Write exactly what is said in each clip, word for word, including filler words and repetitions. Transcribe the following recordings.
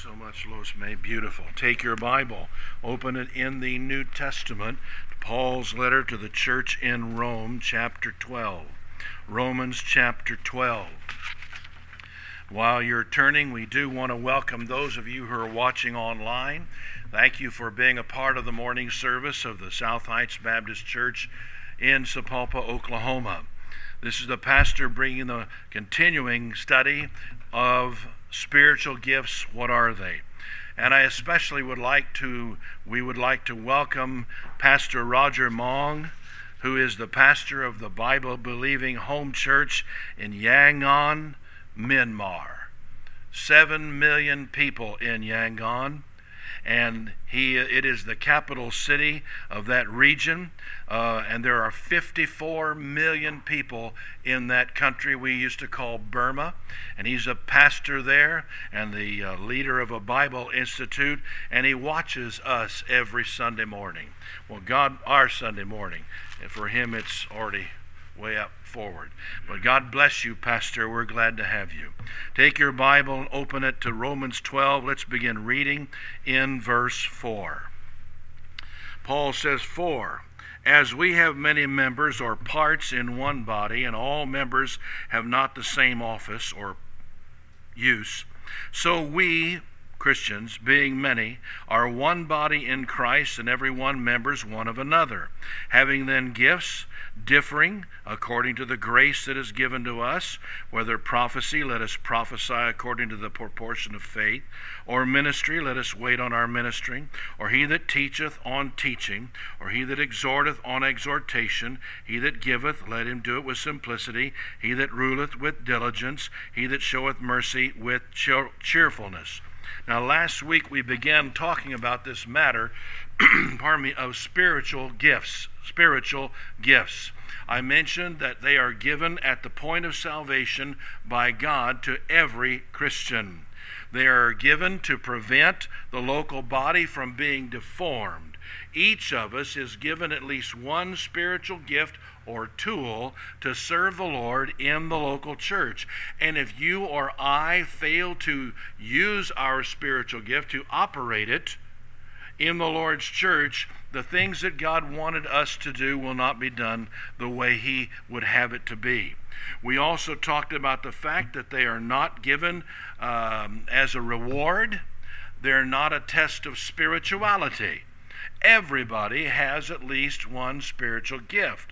so much, Los May. Beautiful. Take your Bible, open it in the New Testament, Paul's letter to the church in Rome, chapter twelve. Romans chapter twelve. While you're turning, we do want to welcome those of you who are watching online. Thank you for being a part of the morning service of the South Heights Baptist Church in Sapulpa, Oklahoma. This is the pastor bringing the continuing study of spiritual gifts. What are they? And I especially would like to, we would like to welcome Pastor Roger Mong, who is the pastor of the Bible-believing home church in Yangon, Myanmar. Seven million people in Yangon, and he it is the capital city of that region, uh, and there are fifty-four million people in that country we used to call Burma, and he's a pastor there and the uh, leader of a Bible Institute, and he watches us every Sunday morning. Well, God, our Sunday morning, and for him it's already way up forward. But God bless you, Pastor. We're glad to have you. Take your Bible and open it to Romans twelve. Let's begin reading in verse four. Paul says, "For as we have many members or parts in one body, and all members have not the same office or use, so we, Christians, being many, are one body in Christ, and every one members one of another, having then gifts differing according to the grace that is given to us, whether prophecy, let us prophesy according to the proportion of faith, or ministry, let us wait on our ministering, or he that teacheth on teaching, or he that exhorteth on exhortation, he that giveth, let him do it with simplicity, he that ruleth with diligence, he that showeth mercy with cheer- cheerfulness." Now, last week we began talking about this matter, pardon me, of spiritual gifts. Spiritual gifts. I mentioned that they are given at the point of salvation by God to every Christian. They are given to prevent the local body from being deformed. Each of us is given at least one spiritual gift or tool to serve the Lord in the local church. And if you or I fail to use our spiritual gift, to operate it in the Lord's church, the things that God wanted us to do will not be done the way He would have it to be. We also talked about the fact that they are not given um, as a reward. They're not a test of spirituality. Everybody has at least one spiritual gift.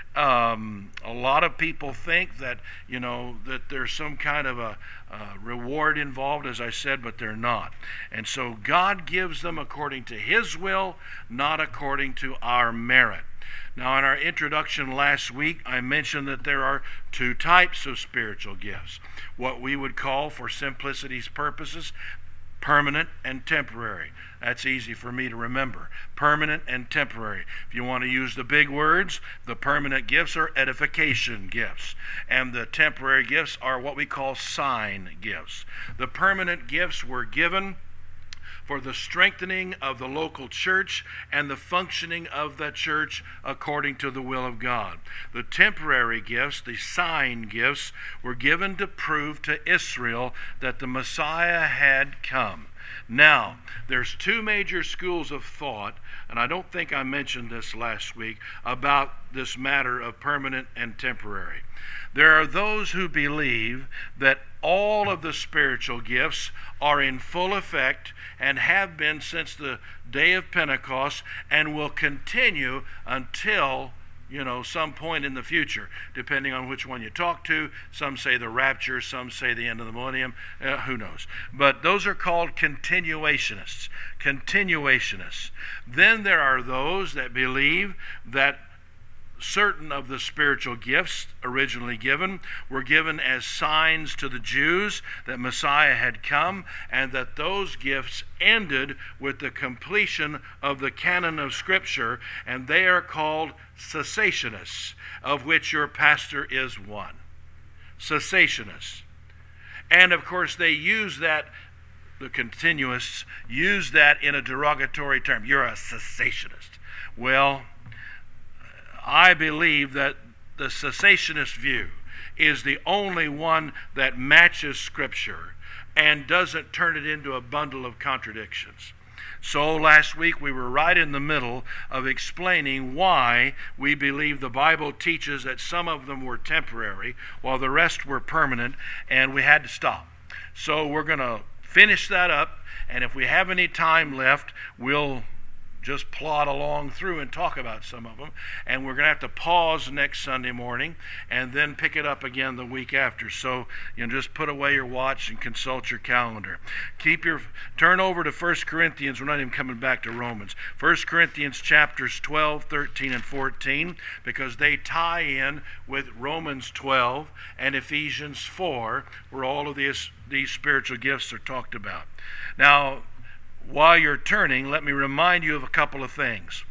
Um, a lot of people think that, you know, that there's some kind of a, a reward involved, as I said, but they're not. And so God gives them according to His will, not according to our merit. Now, in our introduction last week, I mentioned that there are two types of spiritual gifts. What we would call, for simplicity's purposes, permanent and temporary. That's easy for me to remember. Permanent and temporary. If you want to use the big words, the permanent gifts are edification gifts, and the temporary gifts are what we call sign gifts. The permanent gifts were given for the strengthening of the local church and the functioning of that church according to the will of God. The temporary gifts, the sign gifts, were given to prove to Israel that the Messiah had come. Now, there's two major schools of thought, and I don't think I mentioned this last week, about this matter of permanent and temporary. There are those who believe that all of the spiritual gifts are in full effect and have been since the day of Pentecost and will continue until, you know, some point in the future, depending on which one you talk to. Some say the rapture, some say the end of the millennium, uh, who knows. But those are called continuationists. Continuationists. Then there are those that believe that certain of the spiritual gifts originally given were given as signs to the Jews that Messiah had come, and that those gifts ended with the completion of the canon of Scripture, and they are called cessationists, of which your pastor is one. Cessationists. And of course they use that, the continuists use that in a derogatory term. You're a cessationist. Well, I believe that the cessationist view is the only one that matches Scripture, and doesn't turn it into a bundle of contradictions. So last week we were right in the middle of explaining why we believe the Bible teaches that some of them were temporary while the rest were permanent, and we had to stop. So we're going to finish that up, and if we have any time left, we'll just plod along through and talk about some of them. And we're going to have to pause next Sunday morning and then pick it up again the week after. So you know, just put away your watch and consult your calendar. Keep your turn over to First Corinthians. We're not even coming back to Romans. First Corinthians chapters twelve, thirteen, and fourteen, because they tie in with Romans twelve and Ephesians four, where all of these, these spiritual gifts are talked about. Now, while you're turning, let me remind you of a couple of things.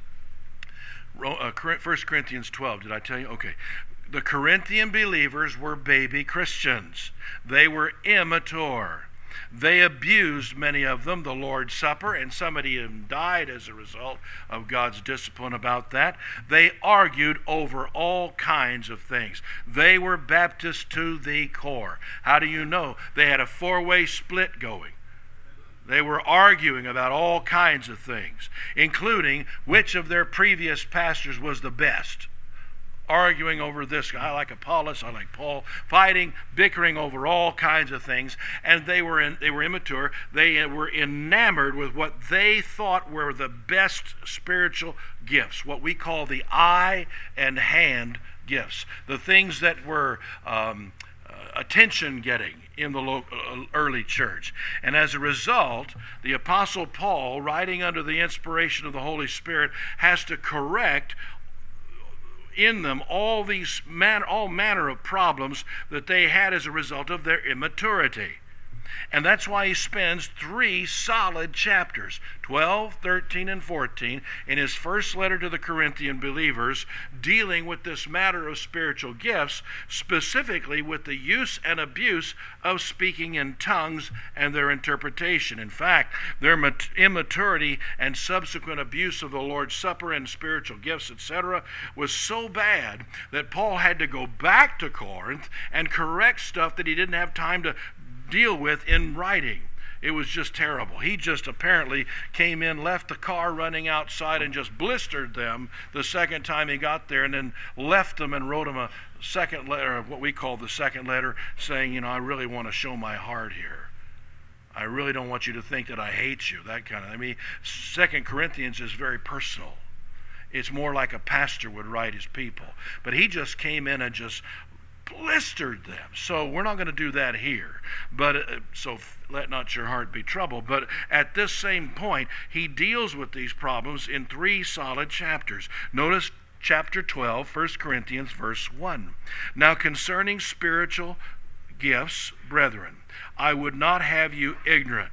First Corinthians twelve, did I tell you? Okay. The Corinthian believers were baby Christians. They were immature. They abused, many of them, the Lord's Supper, and somebody even died as a result of God's discipline about that. They argued over all kinds of things. They were Baptist to the core. How do you know? They had a four-way split going. They were arguing about all kinds of things, including which of their previous pastors was the best. Arguing over this. I like Apollos, I like Paul. Fighting, bickering over all kinds of things. And they were in, they were immature. They were enamored with what they thought were the best spiritual gifts, what we call the eye and hand gifts. The things that were um, uh, attention-getting in the local, uh, early church. And as a result, the Apostle Paul, writing under the inspiration of the Holy Spirit, has to correct in them all these man, all manner of problems that they had as a result of their immaturity. And that's why he spends three solid chapters, twelve, thirteen, and fourteen, in his first letter to the Corinthian believers, dealing with this matter of spiritual gifts, specifically with the use and abuse of speaking in tongues and their interpretation. In fact, their immaturity and subsequent abuse of the Lord's Supper and spiritual gifts, et cetera, was so bad that Paul had to go back to Corinth and correct stuff that he didn't have time to deal with in writing. It was just terrible. He just apparently came in, left the car running outside, and just blistered them the second time he got there, and then left them and wrote them a second letter, what we call the second letter, saying, you know, I really want to show my heart here. I really don't want you to think that I hate you, that kind of. I mean, Second Corinthians is very personal. It's more like a pastor would write his people. But he just came in and just blistered them. So we're not going to do that here. But uh, so let not your heart be troubled. But at this same point, he deals with these problems in three solid chapters. Notice chapter twelve, First Corinthians, verse one. Now concerning spiritual gifts, brethren, I would not have you ignorant.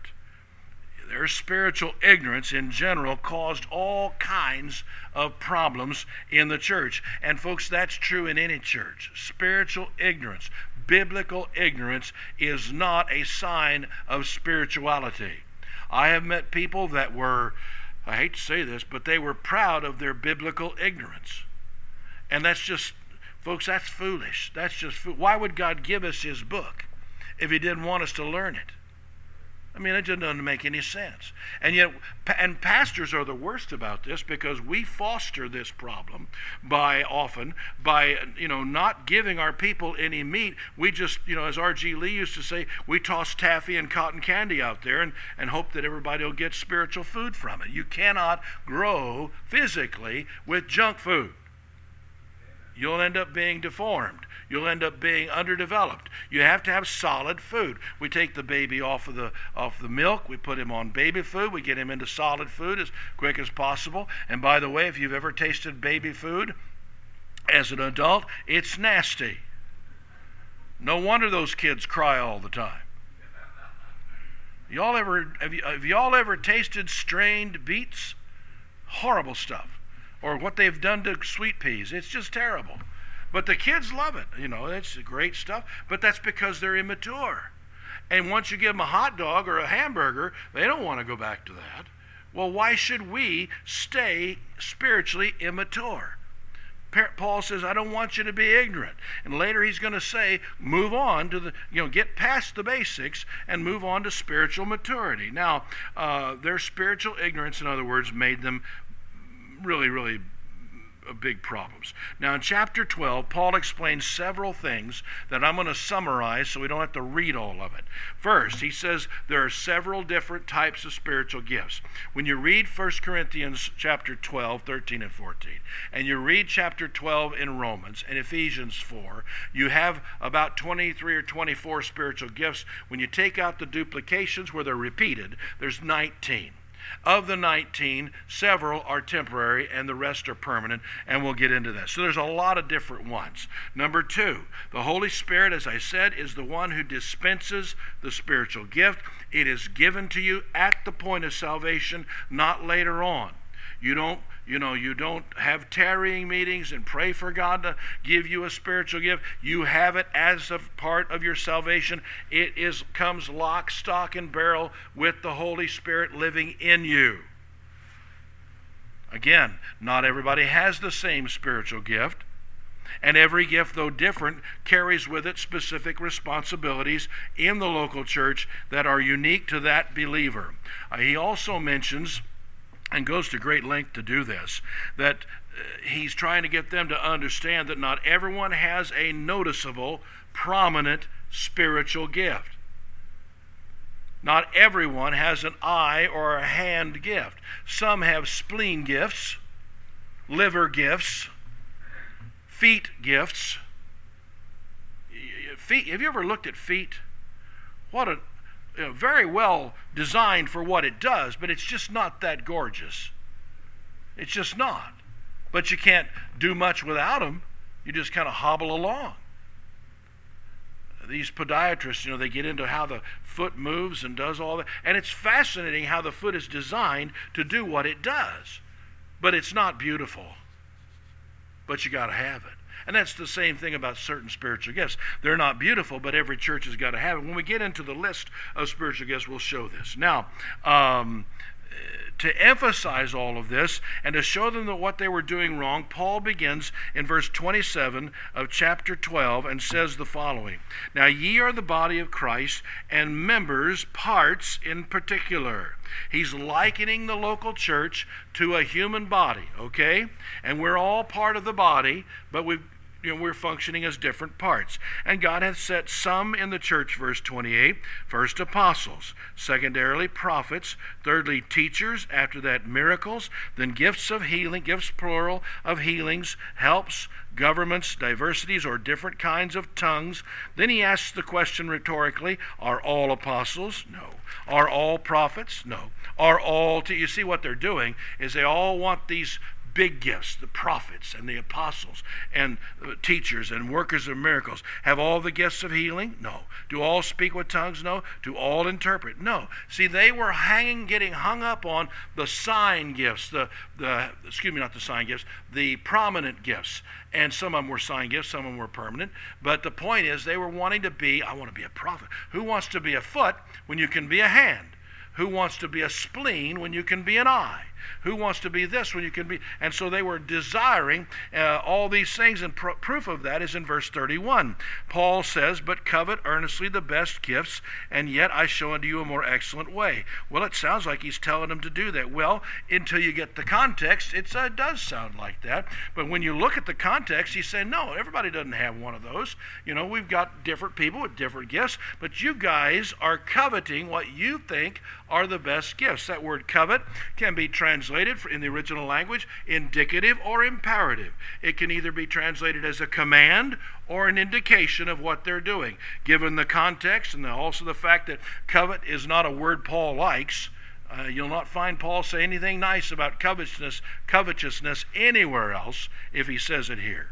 Their spiritual ignorance in general caused all kinds of problems in the church. And folks, that's true in any church. Spiritual ignorance, biblical ignorance, is not a sign of spirituality. I have met people that were, I hate to say this, but they were proud of their biblical ignorance. And that's just, folks, that's foolish. That's just, why would God give us his book if he didn't want us to learn it? I mean, it just doesn't make any sense. And yet, and pastors are the worst about this, because we foster this problem by often, by, you know, not giving our people any meat. We just, you know, as R G Lee used to say, we toss taffy and cotton candy out there and, and hope that everybody will get spiritual food from it. You cannot grow physically with junk food. You'll end up being deformed. You'll end up being underdeveloped. You have to have solid food. We take the baby off of the off the milk. We put him on baby food. We get him into solid food as quick as possible. And by the way, if you've ever tasted baby food as an adult, it's nasty. No wonder those kids cry all the time. Y'all ever have, you, have y'all ever tasted strained beets? Horrible stuff. Or what they've done to sweet peas. It's just terrible. But the kids love it. You know, it's great stuff. But that's because they're immature. And once you give them a hot dog or a hamburger, they don't want to go back to that. Well, why should we stay spiritually immature? Paul says, I don't want you to be ignorant. And later he's going to say, move on to the, you know, get past the basics and move on to spiritual maturity. Now, uh, their spiritual ignorance, in other words, made them really, really big problems. Now in chapter twelve, Paul explains several things that I'm going to summarize so we don't have to read all of it. First, he says there are several different types of spiritual gifts. When you read First Corinthians chapter twelve, thirteen and fourteen, and you read chapter twelve in Romans and Ephesians four, you have about twenty-three or twenty-four spiritual gifts. When you take out the duplications where they're repeated, there's nineteen. Of the nineteen, several are temporary and the rest are permanent, and we'll get into that. So there's a lot of different ones. Number two, the Holy Spirit, as I said, is the one who dispenses the spiritual gift. It is given to you at the point of salvation, not later on. You don't, you know, you don't have tarrying meetings and pray for God to give you a spiritual gift. You have it as a part of your salvation. It is comes lock, stock, and barrel with the Holy Spirit living in you. Again, not everybody has the same spiritual gift. And every gift, though different, carries with it specific responsibilities in the local church that are unique to that believer. Uh, he also mentions, and goes to great length to do this, that uh, he's trying to get them to understand that not everyone has a noticeable, prominent spiritual gift. Not everyone has an eye or a hand gift. Some have spleen gifts, liver gifts, feet gifts. Feet. Have you ever looked at feet? What a You know, very well designed for what it does, but it's just not that gorgeous. It's just not. But you can't do much without them. You just kind of hobble along. These podiatrists, you know, they get into how the foot moves and does all that. And it's fascinating how the foot is designed to do what it does. But it's not beautiful. But you got to have it. And that's the same thing about certain spiritual gifts. They're not beautiful, but every church has got to have it. When we get into the list of spiritual gifts, we'll show this. Now, um, to emphasize all of this and to show them that what they were doing wrong, Paul begins in verse twenty-seven of chapter twelve and says the following. Now ye are the body of Christ, and members, parts in particular. He's likening the local church to a human body, okay? And we're all part of the body, but we've You know, we're functioning as different parts. And God hath set some in the church, verse twenty-eight, first apostles, secondarily prophets, thirdly teachers, after that miracles, then gifts of healing, gifts plural of healings, helps, governments, diversities, or different kinds of tongues. Then he asks the question rhetorically, are all apostles? No. Are all prophets? No. Are all, te- you see what they're doing is they all want these big gifts, the prophets and the apostles and uh, teachers and workers of miracles. Have all the gifts of healing? No. Do all speak with tongues? No. Do all interpret? No. See, they were hanging, getting hung up on the sign gifts, the, the excuse me, not the sign gifts, the prominent gifts. And some of them were sign gifts, some of them were permanent. But the point is, they were wanting to be, I want to be a prophet. Who wants to be a foot when you can be a hand? Who wants to be a spleen when you can be an eye? Who wants to be this when you can be? And so they were desiring uh, all these things, and pr- proof of that is in verse thirty-one. Paul says, but covet earnestly the best gifts, and yet I show unto you a more excellent way. Well, it sounds like he's telling them to do that. Well, until you get the context, it's, uh, it does sound like that. But when you look at the context, he's saying, no, everybody doesn't have one of those. You know, we've got different people with different gifts, but you guys are coveting what you think are the best gifts. That word covet can be translated in the original language indicative or imperative. It can either be translated as a command or an indication of what they're doing. Given the context and also the fact that covet is not a word Paul likes, uh, you'll not find Paul say anything nice about covetousness, covetousness anywhere else if he says it here.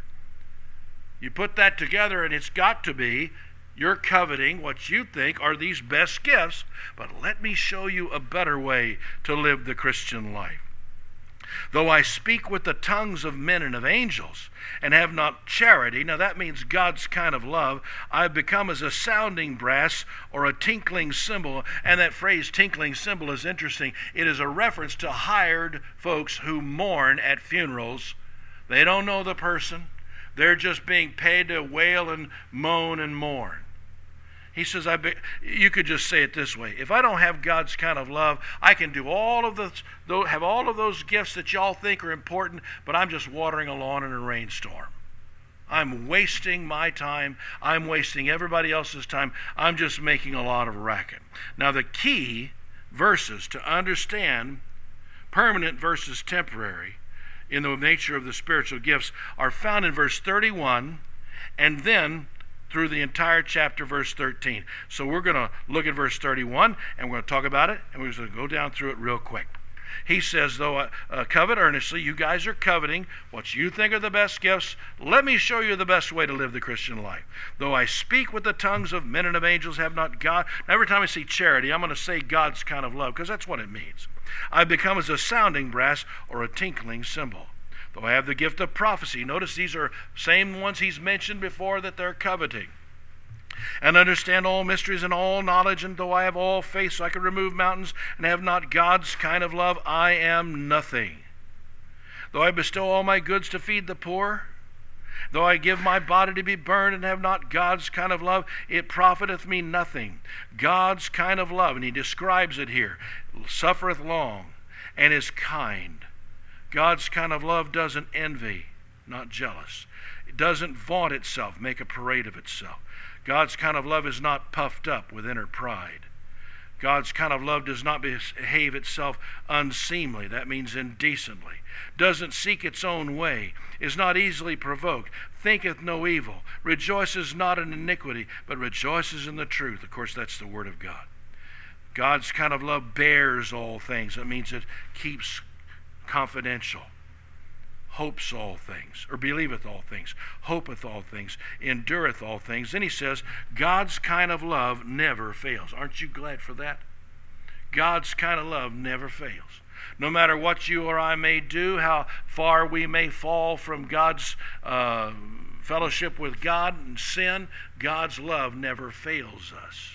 You put that together and it's got to be you're coveting what you think are these best gifts, but let me show you a better way to live the Christian life. Though I speak with the tongues of men and of angels, and have not charity, now that means God's kind of love, I've become as a sounding brass or a tinkling cymbal. And that phrase, tinkling cymbal, is interesting. It is a reference to hired folks who mourn at funerals. They don't know the person. They're just being paid to wail and moan and mourn. He says, I be, you could just say it this way. If I don't have God's kind of love, I can do all of those, have all of those gifts that y'all think are important, but I'm just watering a lawn in a rainstorm. I'm wasting my time. I'm wasting everybody else's time. I'm just making a lot of racket. Now, the key verses to understand permanent versus temporary in the nature of the spiritual gifts are found in verse thirty-one and then through the entire chapter, verse thirteen. So we're going to look at verse thirty-one, and we're going to talk about it, and we're going to go down through it real quick. He says, though I uh, covet earnestly, you guys are coveting what you think are the best gifts. Let me show you the best way to live the Christian life. Though I speak with the tongues of men and of angels, have not God. Now, every time I see charity, I'm going to say God's kind of love, because that's what it means. I become as a sounding brass or a tinkling cymbal. Though I have the gift of prophecy. Notice these are same ones he's mentioned before that they're coveting. And understand all mysteries and all knowledge, and though I have all faith so I can remove mountains and have not God's kind of love, I am nothing. Though I bestow all my goods to feed the poor, though I give my body to be burned and have not God's kind of love, it profiteth me nothing. God's kind of love, and he describes it here, suffereth long and is kind. God's kind of love doesn't envy, not jealous. It doesn't vaunt itself, make a parade of itself. God's kind of love is not puffed up with inner pride. God's kind of love does not behave itself unseemly. That means indecently. Doesn't seek its own way. Is not easily provoked. Thinketh no evil. Rejoices not in iniquity, but rejoices in the truth. Of course, that's the Word of God. God's kind of love bears all things. That means it keeps confidential. Hopes all things, or believeth all things, hopeth all things, endureth all things. Then he says, God's kind of love never fails. Aren't you glad for that? God's kind of love never fails. No matter what you or I may do, how far we may fall from God's uh, fellowship with God and sin, God's love never fails us.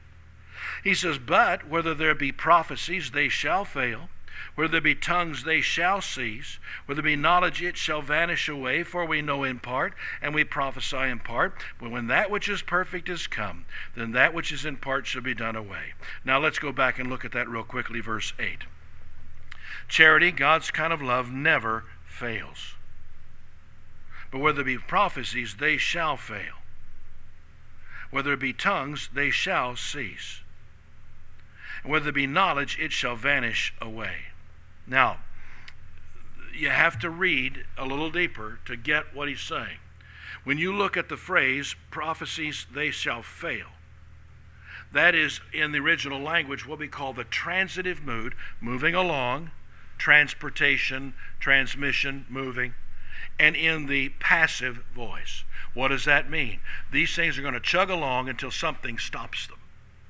He says, but whether there be prophecies, they shall fail. Where there be tongues, they shall cease. Where there be knowledge, it shall vanish away. For we know in part, and we prophesy in part. But when that which is perfect is come, then that which is in part shall be done away. Now let's go back and look at that real quickly, verse eight. Charity, God's kind of love, never fails. But where there be prophecies, they shall fail. Where there be tongues, they shall cease. And where there be knowledge, it shall vanish away. Now, you have to read a little deeper to get what he's saying. When you look at the phrase, prophecies, they shall fail, that is, in the original language, what we call the transitive mood, moving along, transportation, transmission, moving, and in the passive voice. What does that mean? These things are going to chug along until something stops them.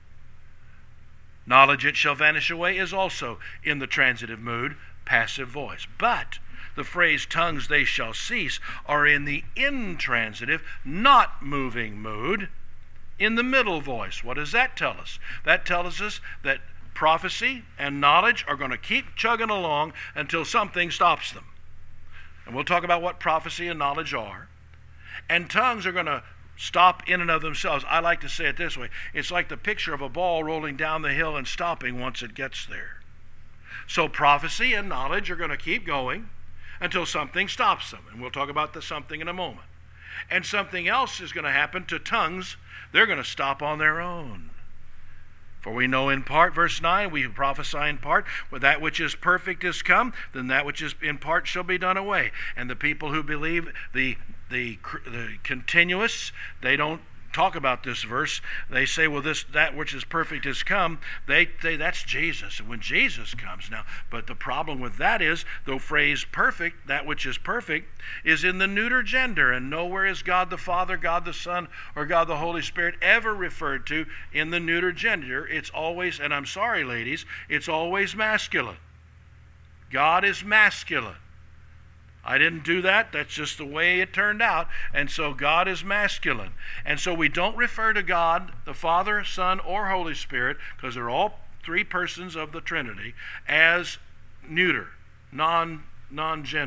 Knowledge, it shall vanish away, is also in the transitive mood, passive voice. But the phrase tongues, they shall cease, are in the intransitive, not moving mood, in the middle voice. What does that tell us? That tells us that prophecy and knowledge are going to keep chugging along until something stops them. And we'll talk about what prophecy and knowledge are. And tongues are going to stop in and of themselves. I like to say it this way. It's like the picture of a ball rolling down the hill and stopping once it gets there. So prophecy and knowledge are going to keep going until something stops them. And we'll talk about the something in a moment. And something else is going to happen to tongues. They're going to stop on their own. For we know in part, verse nine, we prophesy in part, when that which is perfect is come, then that which is in part shall be done away. And the people who believe the the, the continuous, they don't talk about this verse. They say, well, this that which is perfect is come. They say that's Jesus, and when Jesus comes now. But the problem with that is the phrase perfect, that which is perfect, is in the neuter gender, and nowhere is God the Father, God the Son, or God the Holy Spirit ever referred to in the neuter gender. It's always, and I'm sorry, ladies, it's always masculine. God is masculine. I didn't do that. That's just the way it turned out. And so God is masculine. And so we don't refer to God, the Father, Son, or Holy Spirit, because they're all three persons of the Trinity, as neuter, non, non-gender,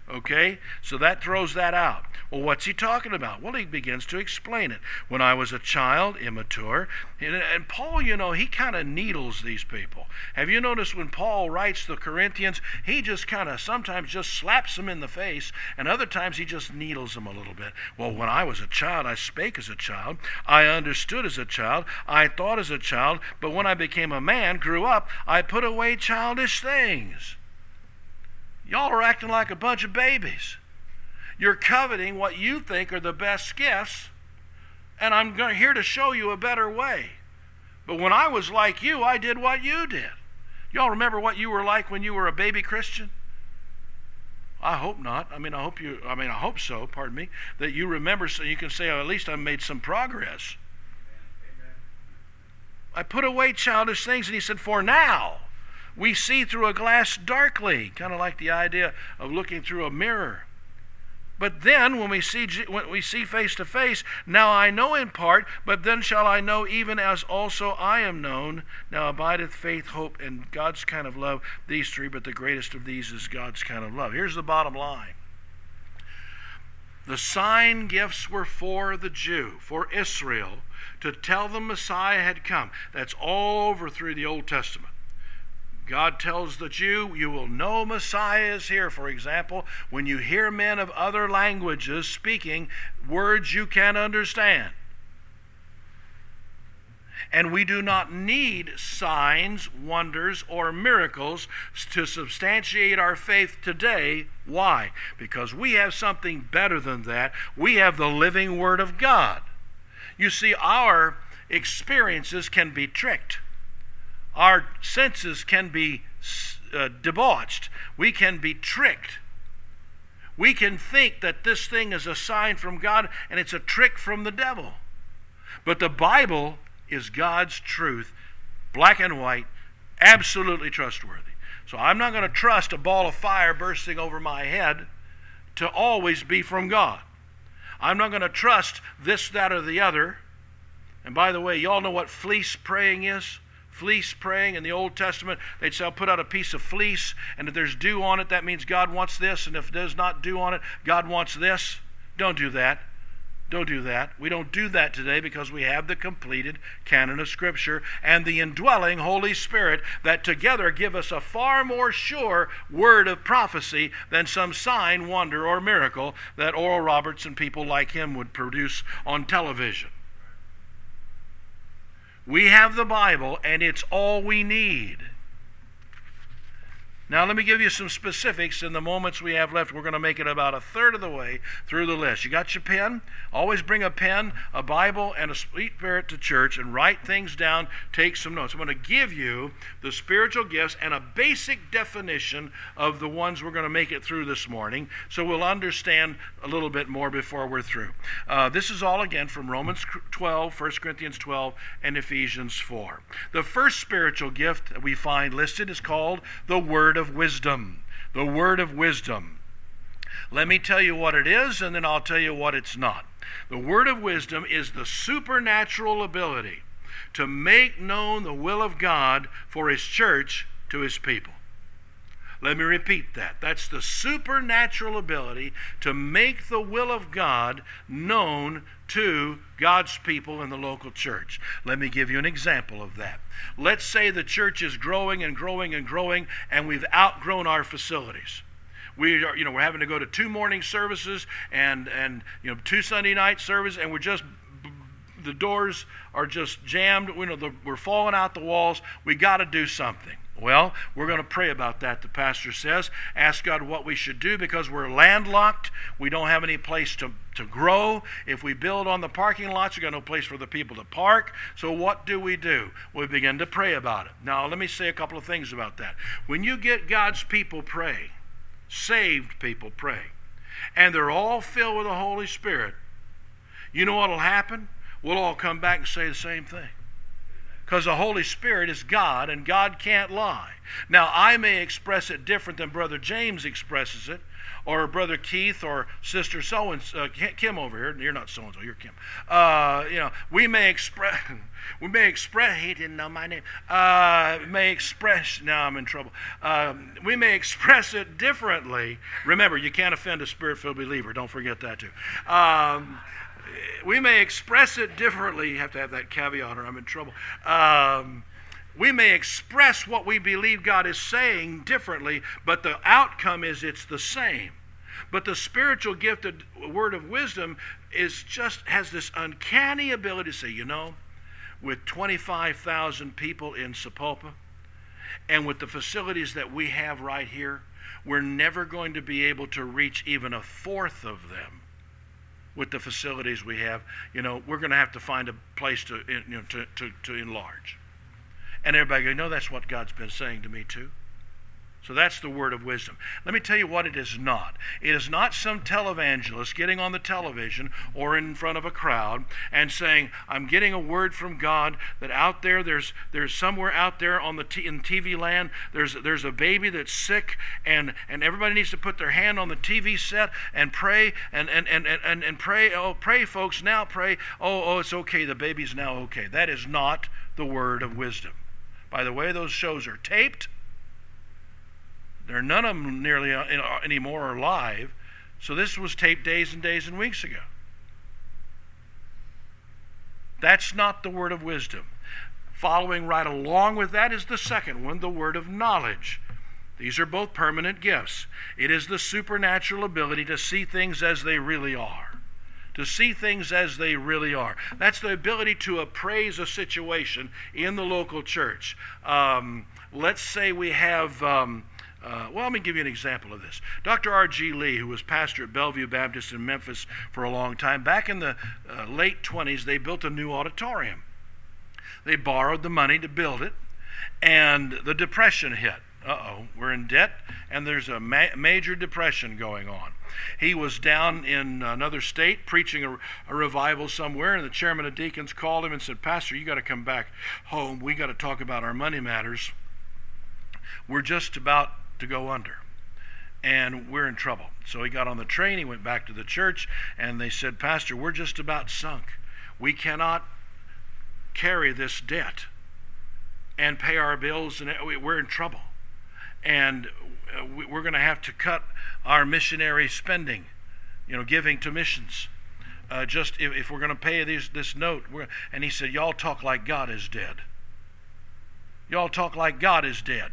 Okay? So that throws that out. Well, what's he talking about? Well, he begins to explain it. When I was a child, immature, and, and Paul, you know, he kind of needles these people. Have you noticed when Paul writes the Corinthians, he just kind of sometimes just slaps them in the face, and other times he just needles them a little bit. Well, when I was a child, I spake as a child, I understood as a child, I thought as a child, but when I became a man, grew up, I put away childish things. Y'all are acting like a bunch of babies. You're coveting what you think are the best gifts, and I'm here to show you a better way. But when I was like you, I did what you did. Y'all remember what you were like when you were a baby Christian? I hope not. I mean, I hope you, I mean, I hope so, pardon me, that you remember so you can say, oh, at least I made some progress. Amen. I put away childish things, and he said, for now we see through a glass darkly, kind of like the idea of looking through a mirror. But then when we see when we see face to face, now I know in part, but then shall I know even as also I am known. Now abideth faith, hope, and God's kind of love, these three, but the greatest of these is God's kind of love. Here's the bottom line. The sign gifts were for the Jew, for Israel, to tell them Messiah had come. That's all over through the Old Testament. God tells the Jew, you will know Messiah is here. For example, when you hear men of other languages speaking words you can understand. And we do not need signs, wonders, or miracles to substantiate our faith today. Why? Because we have something better than that. We have the living Word of God. You see, our experiences can be tricked. Our senses can be uh, debauched. We can be tricked. We can think that this thing is a sign from God and it's a trick from the devil. But the Bible is God's truth, black and white, absolutely trustworthy. So I'm not going to trust a ball of fire bursting over my head to always be from God. I'm not going to trust this, that, or the other. And by the way, y'all know what fleece praying is? Fleece praying in the Old Testament, they'd say, I'll put out a piece of fleece, and if there's dew on it, that means God wants this, and if there's not dew on it, God wants this. Don't do that. Don't do that. We don't do that today because we have the completed canon of Scripture and the indwelling Holy Spirit that together give us a far more sure word of prophecy than some sign, wonder, or miracle that Oral Roberts and people like him would produce on television. We have the Bible, and it's all we need. Now, let me give you some specifics in the moments we have left. We're going to make it about a third of the way through the list. You got your pen? Always bring a pen, a Bible, and a sweet spirit to church and write things down. Take some notes. I'm going to give you the spiritual gifts and a basic definition of the ones we're going to make it through this morning, so we'll understand a little bit more before we're through. Uh, this is all, again, from Romans twelve, First Corinthians twelve, and Ephesians four. The first spiritual gift that we find listed is called the Word of wisdom. The word of wisdom. Let me tell you what it is, and then I'll tell you what it's not. The word of wisdom is the supernatural ability to make known the will of God for His church to His people. Let me repeat that. That's the supernatural ability to make the will of God known to God's people in the local church. Let me give you an example of that. Let's say the church is growing and growing and growing, and we've outgrown our facilities. We are, you know, we're having to go to two morning services and and you know two Sunday night services, and we're just the doors are just jammed. You know, the, we're falling out the walls. We got to do something. Well, we're going to pray about that, the pastor says. Ask God what we should do because we're landlocked. We don't have any place to, to grow. If we build on the parking lots, we've got no place for the people to park. So what do we do? We begin to pray about it. Now, let me say a couple of things about that. When you get God's people pray, saved people pray, and they're all filled with the Holy Spirit, you know what will happen? We'll all come back and say the same thing. Because the Holy Spirit is God, and God can't lie. Now, I may express it different than Brother James expresses it, or Brother Keith, or Sister so-and-so, uh, Kim over here. You're not so-and-so, you're Kim. Uh, you know, we may express, we may express, he didn't know my name, uh, may express, now I'm in trouble. Um, we may express it differently. Remember, you can't offend a Spirit-filled believer. Don't forget that too. Um, we may express it differently. You have to have that caveat or I'm in trouble. Um, we may express what we believe God is saying differently, but the outcome is it's the same. But the spiritual gift of word of wisdom is just has this uncanny ability to say, you know, with twenty-five thousand people in Sapulpa and with the facilities that we have right here, we're never going to be able to reach even a fourth of them. With the facilities we have, you know, we're going to have to find a place to, you know, to, to, to enlarge. And everybody goes, no, that's what God's been saying to me too. So that's the word of wisdom. Let me tell you what it is not. It is not some televangelist getting on the television or in front of a crowd and saying, I'm getting a word from God that out there, there's there's somewhere out there on the t- in T V land, there's there's a baby that's sick, and, and everybody needs to put their hand on the T V set and pray and and, and, and, and pray, oh, pray folks, now pray, oh, oh, it's okay, the baby's now okay. That is not the word of wisdom. By the way, those shows are taped. There are none of them nearly anymore are live. So this was taped days and days and weeks ago. That's not the word of wisdom. Following right along with that is the second one, the word of knowledge. These are both permanent gifts. It is the supernatural ability to see things as they really are. To see things as they really are. That's the ability to appraise a situation in the local church. Um, let's say we have... Um, Uh, well, let me give you an example of this. Doctor R G Lee, who was pastor at Bellevue Baptist in Memphis for a long time, back in the uh, late twenties, they built a new auditorium. They borrowed the money to build it, and the depression hit. Uh-oh, we're in debt, and there's a ma- major depression going on. He was down in another state preaching a, a revival somewhere, and the chairman of deacons called him and said, Pastor, you got to come back home. We got to talk about our money matters. We're just about to go under, and we're in trouble. So he got on the train, he went back to the church, and they said, Pastor, we're just about sunk. We cannot carry this debt and pay our bills, and we're in trouble. And we're going to have to cut our missionary spending, you know, giving to missions. Uh, just if, if we're going to pay these, this note. We're, and he said, y'all talk like God is dead. Y'all talk like God is dead.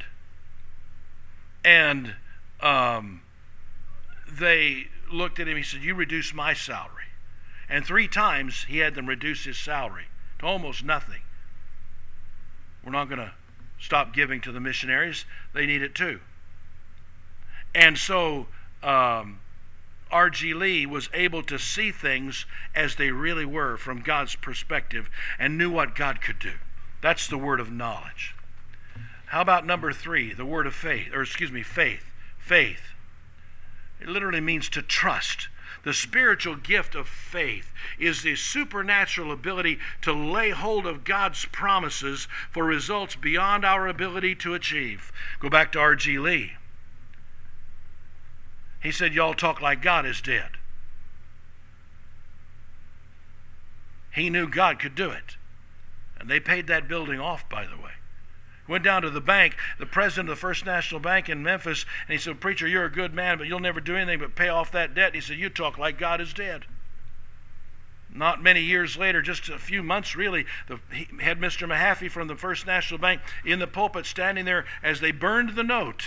And um, they looked at him. He said, you reduce my salary. And three times he had them reduce his salary to almost nothing. We're not going to stop giving to the missionaries. They need it too. And so um, R G Lee was able to see things as they really were from God's perspective and knew what God could do. That's the word of knowledge. How about number three, the word of faith, or excuse me, faith. Faith. It literally means to trust. The spiritual gift of faith is the supernatural ability to lay hold of God's promises for results beyond our ability to achieve. Go back to R G Lee. He said, y'all talk like God is dead. He knew God could do it. And they paid that building off, by the way. Went down to the bank, the president of the First National Bank in Memphis, and he said, Preacher, you're a good man, but you'll never do anything but pay off that debt. And he said, you talk like God is dead. Not many years later, just a few months really, the, he had Mister Mahaffey from the First National Bank in the pulpit standing there as they burned the note.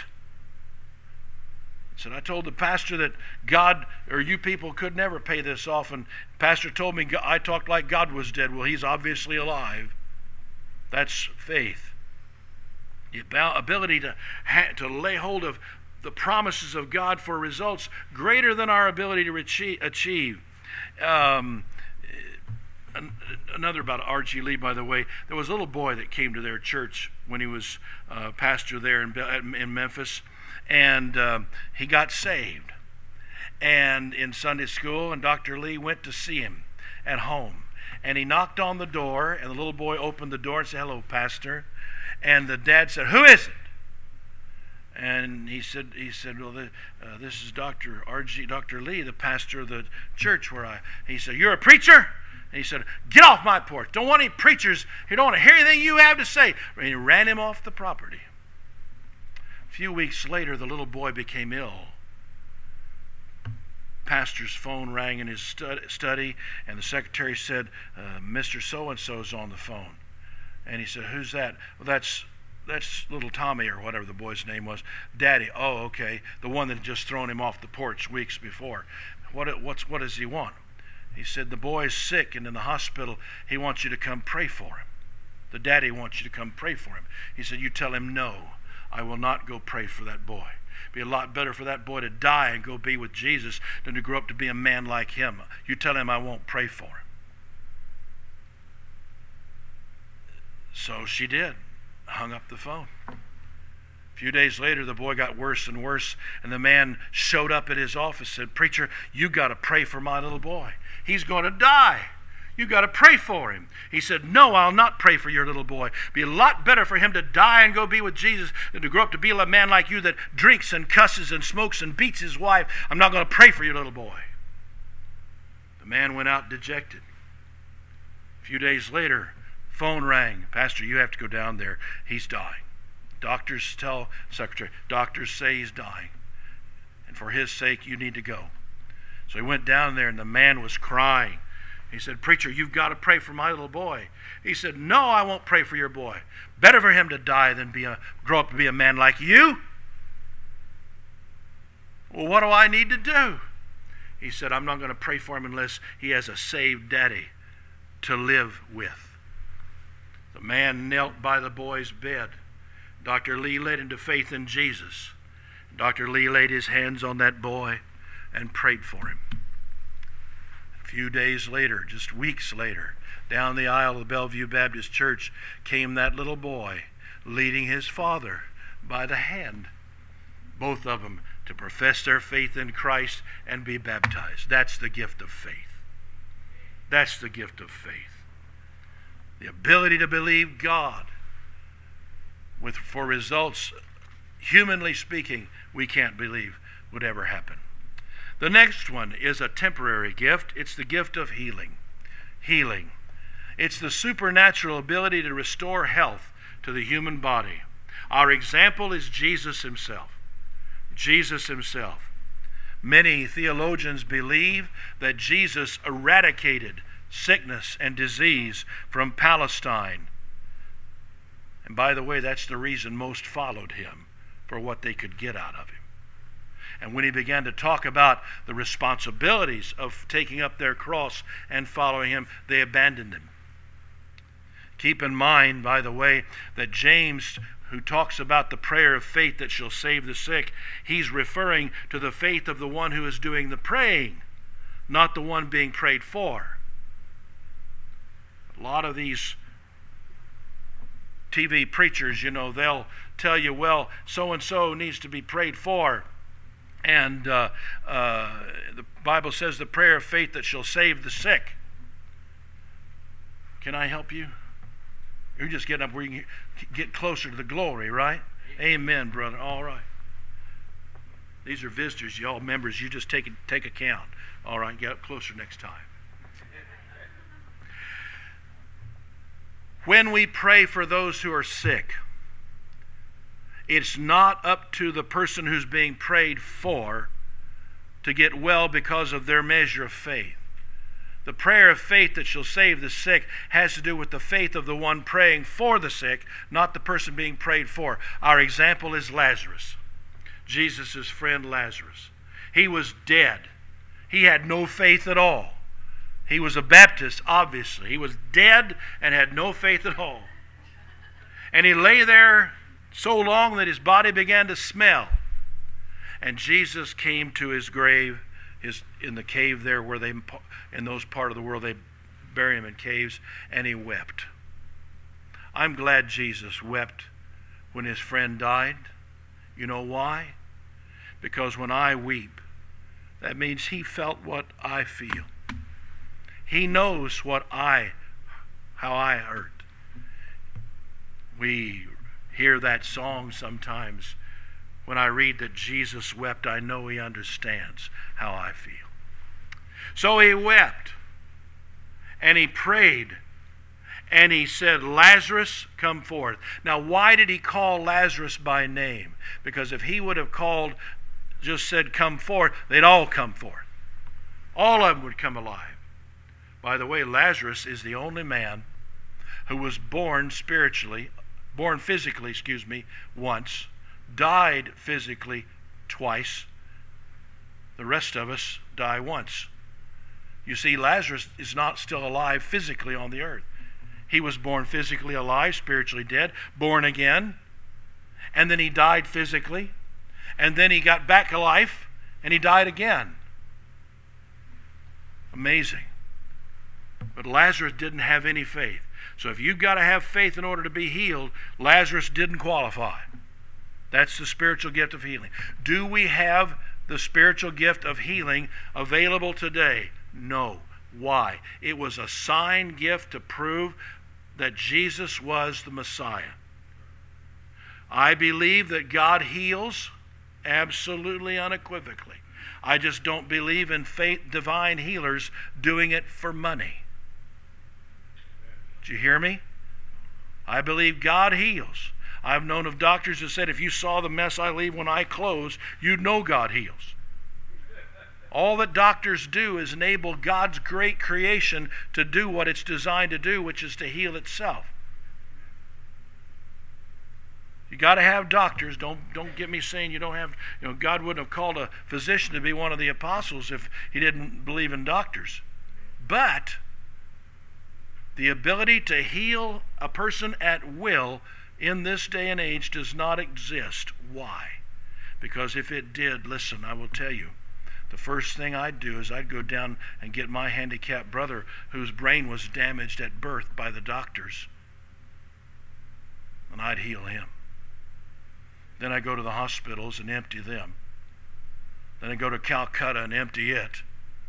He said, I told the pastor that God, or you people could never pay this off, and the pastor told me I talked like God was dead. Well, he's obviously alive. That's faith. The ability to ha- to lay hold of the promises of God for results greater than our ability to achieve. achieve. Um, an- another about R G Lee, by the way. There was a little boy that came to their church when he was uh, pastor there in, in Memphis, and um, he got saved. And in Sunday school, and Doctor Lee went to see him at home. And he knocked on the door, and the little boy opened the door and said, "Hello, Pastor." And the dad said, "Who is it?" And he said, "He said, well, the, uh, this is Doctor R G, Doctor Lee, the pastor of the church where I." He said, "You're a preacher?" And he said, "Get off my porch. Don't want any preachers. He don't want to hear anything you have to say." And he ran him off the property. A few weeks later, the little boy became ill. Pastor's phone rang in his study, and the secretary said, uh, "Mister So-and-so's on the phone." And he said, "Who's that?" "Well, that's that's little Tommy," or whatever the boy's name was. "Daddy." "Oh, okay. The one that had just thrown him off the porch weeks before." What, what's, what does he want?" He said, "The boy's sick and in the hospital. He wants you to come pray for him. The daddy wants you to come pray for him." He said, "You tell him no. I will not go pray for that boy. It'd be a lot better for that boy to die and go be with Jesus than to grow up to be a man like him. You tell him I won't pray for him." So she did. Hung up the phone. A few days later, the boy got worse and worse, and the man showed up at his office and said, "Preacher, you got to pray for my little boy. He's going to die. You got to pray for him." He said, "No, I'll not pray for your little boy. It'd be a lot better for him to die and go be with Jesus than to grow up to be a man like you that drinks and cusses and smokes and beats his wife. I'm not going to pray for your little boy." The man went out dejected. A few days later, phone rang. "Pastor, you have to go down there. He's dying. Doctors tell secretary, doctors say he's dying. And for his sake, you need to go." So he went down there, and the man was crying. He said, "Preacher, you've got to pray for my little boy." He said, "No, I won't pray for your boy. Better for him to die than be a, grow up to be a man like you." "Well, what do I need to do?" He said, "I'm not going to pray for him unless he has a saved daddy to live with." The man knelt by the boy's bed. Doctor Lee led him to faith in Jesus. Doctor Lee laid his hands on that boy and prayed for him. A few days later, just weeks later, down the aisle of the Bellevue Baptist Church came that little boy leading his father by the hand, both of them to profess their faith in Christ and be baptized. That's the gift of faith. That's the gift of faith. The ability to believe God with for results, humanly speaking, we can't believe would ever happen. The next one is a temporary gift. It's the gift of healing. Healing. It's the supernatural ability to restore health to the human body. Our example is Jesus himself. Jesus himself. Many theologians believe that Jesus eradicated sickness and disease from Palestine. And by the way, that's the reason most followed him, for what they could get out of him. And when he began to talk about the responsibilities of taking up their cross and following him, they abandoned him. Keep in mind, by the way, that James, who talks about the prayer of faith that shall save the sick, he's referring to the faith of the one who is doing the praying, not the one being prayed for. A lot of these T V preachers, you know, they'll tell you, well, so-and-so needs to be prayed for. And uh, uh, the Bible says the prayer of faith that shall save the sick. Can I help you? You're just getting up where you can get closer to the glory, right? Amen, brother. All right. These are visitors, y'all members. You just take, take account. All right, get up closer next time. When we pray for those who are sick, it's not up to the person who's being prayed for to get well because of their measure of faith. The prayer of faith that shall save the sick has to do with the faith of the one praying for the sick, not the person being prayed for. Our example is Lazarus, Jesus' friend Lazarus. He was dead. He had no faith at all. He was a Baptist, obviously. He was dead and had no faith at all. And he lay there so long that his body began to smell. And Jesus came to his grave, his in the cave there where they, in those part of the world, they bury him in caves, and he wept. I'm glad Jesus wept when his friend died. You know why? Because when I weep, that means he felt what I feel. He knows what I, how I hurt. We hear that song sometimes. When I read that Jesus wept, I know he understands how I feel. So he wept, and he prayed, and he said, Lazarus, come forth. Now, why did he call Lazarus by name? Because if he would have called, just said, come forth, they'd all come forth. All of them would come alive. By the way, Lazarus is the only man who was born spiritually, born physically, excuse me, once, died physically twice. The rest of us die once. You see, Lazarus is not still alive physically on the earth. He was born physically alive, spiritually dead, born again, and then he died physically, and then he got back to life, and he died again. Amazing. But Lazarus didn't have any faith. So if you've got to have faith in order to be healed, Lazarus didn't qualify. That's the spiritual gift of healing. Do we have the spiritual gift of healing available today? No. Why? It was a sign gift to prove that Jesus was the Messiah. I believe that God heals absolutely unequivocally. I just don't believe in faith, divine healers doing it for money. Did you hear me? I believe God heals. I've known of doctors that said, if you saw the mess I leave when I close, you'd know God heals. All that doctors do is enable God's great creation to do what it's designed to do, which is to heal itself. You got to have doctors. Don't don't get me saying you don't have, you know, God wouldn't have called a physician to be one of the apostles if he didn't believe in doctors. But the ability to heal a person at will in this day and age does not exist. Why? Because if it did, listen, I will tell you, the first thing I'd do is I'd go down and get my handicapped brother whose brain was damaged at birth by the doctors, and I'd heal him. Then I'd go to the hospitals and empty them. Then I'd go to Calcutta and empty it.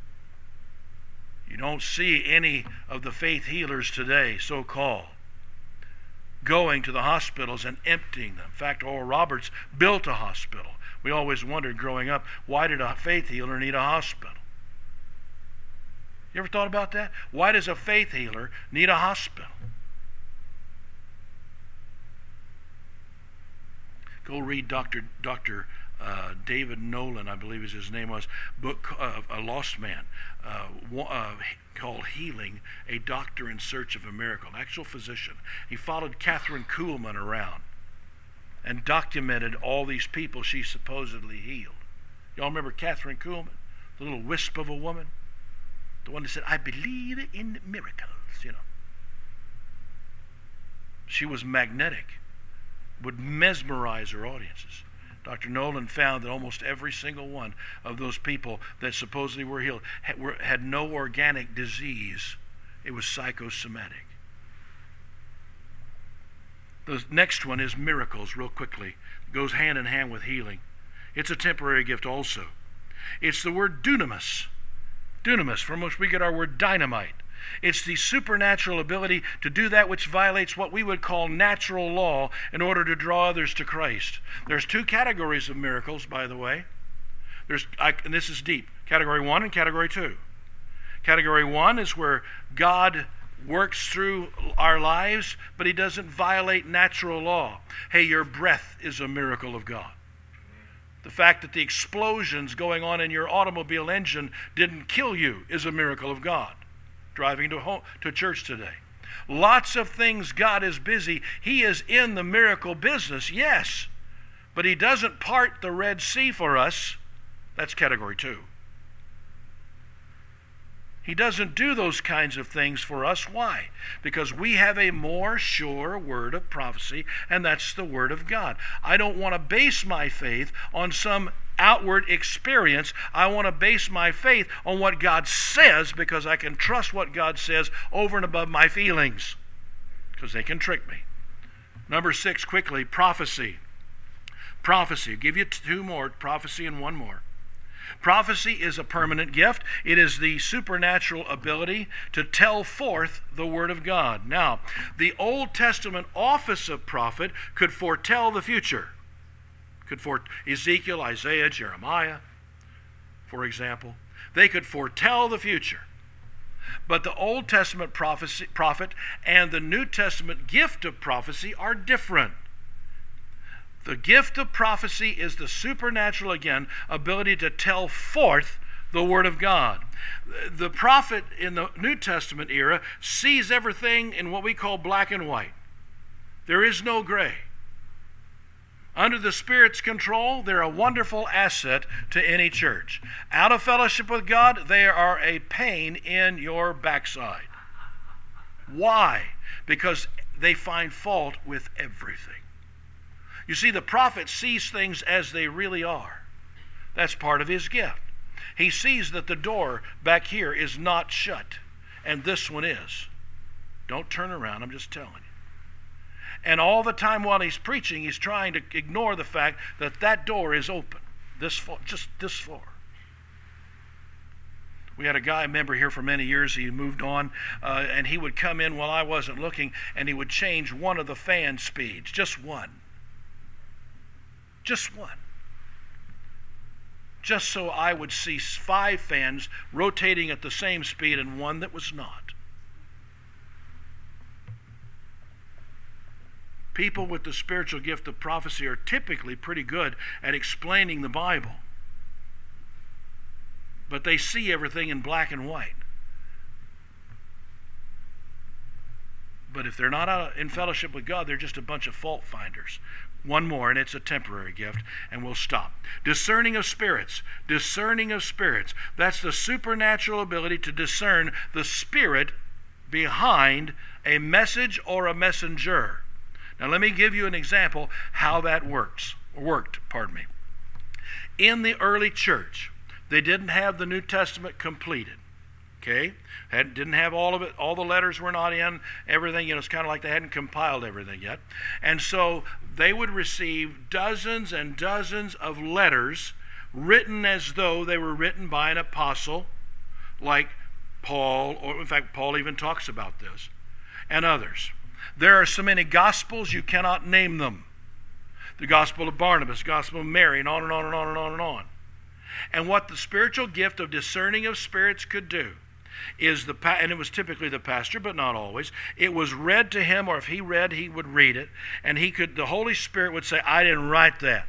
You don't see any of the faith healers today, so-called, going to the hospitals and emptying them. In fact, Oral Roberts built a hospital. We always wondered growing up, why did a faith healer need a hospital? You ever thought about that? Why does a faith healer need a hospital? Go read Doctor Doctor Uh, David Nolan, I believe is his name was, book of uh, a lost man uh, uh, called Healing, a Doctor in Search of a Miracle, an actual physician. He followed Catherine Kuhlman around and documented all these people she supposedly healed. Y'all remember Catherine Kuhlman, the little wisp of a woman? The one that said, I believe in miracles, you know. She was magnetic, would mesmerize her audiences. Doctor Nolan found that almost every single one of those people that supposedly were healed had, were, had no organic disease. It was psychosomatic. The next one is miracles, real quickly. It goes hand in hand with healing. It's a temporary gift also. It's the word dunamis. Dunamis, from which we get our word dynamite. It's the supernatural ability to do that which violates what we would call natural law in order to draw others to Christ. There's two categories of miracles, by the way. There's, I, and this is deep, category one and category two. Category one is where God works through our lives, but he doesn't violate natural law. Hey, your breath is a miracle of God. The fact that the explosions going on in your automobile engine didn't kill you is a miracle of God. Driving to home, to church today. Lots of things God is busy. He is in the miracle business, yes. But he doesn't part the Red Sea for us. That's category two. He doesn't do those kinds of things for us. Why? Because we have a more sure word of prophecy, and that's the word of God. I don't want to base my faith on some outward experience. I want to base my faith on what God says, because I can trust what God says over and above my feelings, because they can trick me. Number six, quickly, prophecy. Prophecy. I'll give you two more, prophecy and one more. Prophecy is a permanent gift. It is the supernatural ability to tell forth the Word of God. Now, the Old Testament office of prophet could foretell the future. Could fore Ezekiel, Isaiah, Jeremiah, for example. They could foretell the future. But the Old Testament prophecy, prophet and the New Testament gift of prophecy are different. The gift of prophecy is the supernatural, again, ability to tell forth the Word of God. The prophet in the New Testament era sees everything in what we call black and white. There is no gray. Under the Spirit's control, they're a wonderful asset to any church. Out of fellowship with God, they are a pain in your backside. Why? Because they find fault with everything. You see, the prophet sees things as they really are. That's part of his gift. He sees that the door back here is not shut, and this one is. Don't turn around, I'm just telling you. And all the time while he's preaching, he's trying to ignore the fact that that door is open, this far, just this far. We had a guy, member here for many years. He moved on, uh, and he would come in while I wasn't looking, and he would change one of the fan speeds, just one. Just one. Just so I would see five fans rotating at the same speed and one that was not. People with the spiritual gift of prophecy are typically pretty good at explaining the Bible. But they see everything in black and white. But if they're not in fellowship with God, they're just a bunch of fault finders. One more, and it's a temporary gift, and we'll stop. Discerning of spirits. Discerning of spirits. That's the supernatural ability to discern the spirit behind a message or a messenger. Now let me give you an example how that works. Worked, pardon me. In the early church, they didn't have the New Testament completed. Okay? Had, didn't have all of it. All the letters were not in. Everything, you know, it's kind of like they hadn't compiled everything yet. And so they would receive dozens and dozens of letters written as though they were written by an apostle like Paul, or in fact, Paul even talks about this, and others. There are so many gospels you cannot name them. The gospel of Barnabas, gospel of Mary, and on and on and on and on and on. And what the spiritual gift of discerning of spirits could do is the, and it was typically the pastor, but not always, it was read to him, or if he read, he would read it, and he could, the Holy Spirit would say, I didn't write that.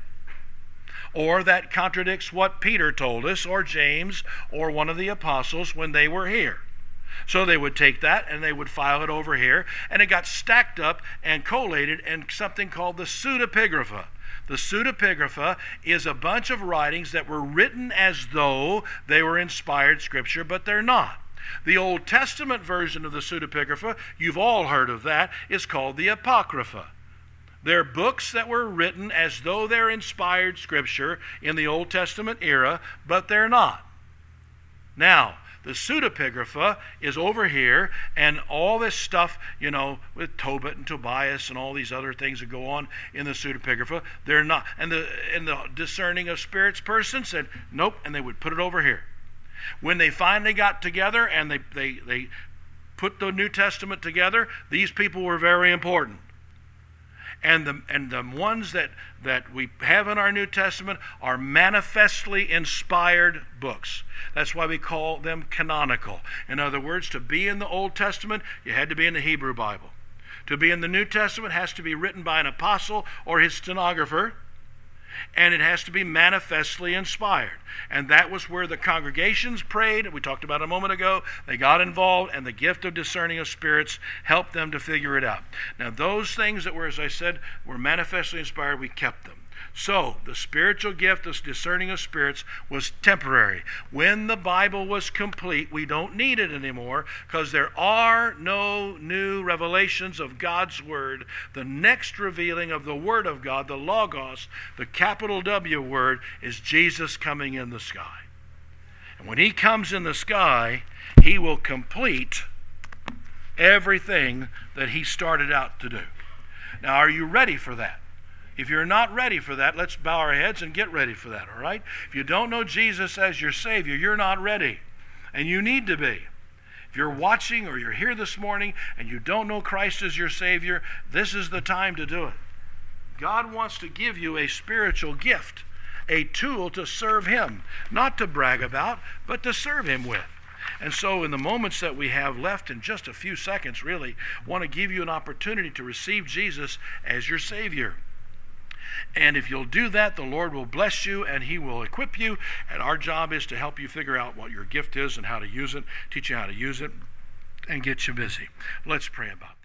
Or that contradicts what Peter told us, or James, or one of the apostles when they were here. So they would take that and they would file it over here, and it got stacked up and collated in something called the pseudepigrapha. The pseudepigrapha is a bunch of writings that were written as though they were inspired scripture, but they're not. The Old Testament version of the pseudepigrapha, you've all heard of that, is called the Apocrypha. They're books that were written as though they're inspired scripture in the Old Testament era, but they're not. Now, the pseudepigrapha is over here, and all this stuff, you know, with Tobit and Tobias and all these other things that go on in the pseudepigrapha, they're not. And the and the discerning of spirits person said, nope, and they would put it over here. When they finally got together and they, they, they put the New Testament together, these people were very important. And the and the ones that, that we have in our New Testament are manifestly inspired books. That's why we call them canonical. In other words, to be in the Old Testament, you had to be in the Hebrew Bible. To be in the New Testament has to be written by an apostle or his stenographer, and it has to be manifestly inspired. And that was where the congregations prayed. We talked about it a moment ago. They got involved, and the gift of discerning of spirits helped them to figure it out. Now, those things that were, as I said, were manifestly inspired, we kept them. So, the spiritual gift of discerning of spirits was temporary. When the Bible was complete, we don't need it anymore because there are no new revelations of God's Word. The next revealing of the Word of God, the Logos, the capital W word, is Jesus coming in the sky. And when He comes in the sky, He will complete everything that He started out to do. Now, are you ready for that? If you're not ready for that, let's bow our heads and get ready for that, all right? If you don't know Jesus as your Savior, you're not ready, and you need to be. If you're watching or you're here this morning and you don't know Christ as your Savior, this is the time to do it. God wants to give you a spiritual gift, a tool to serve Him, not to brag about, but to serve Him with. And so in the moments that we have left, in just a few seconds really, want to give you an opportunity to receive Jesus as your Savior. And if you'll do that, the Lord will bless you and He will equip you. And our job is to help you figure out what your gift is and how to use it, teach you how to use it, and get you busy. Let's pray about it.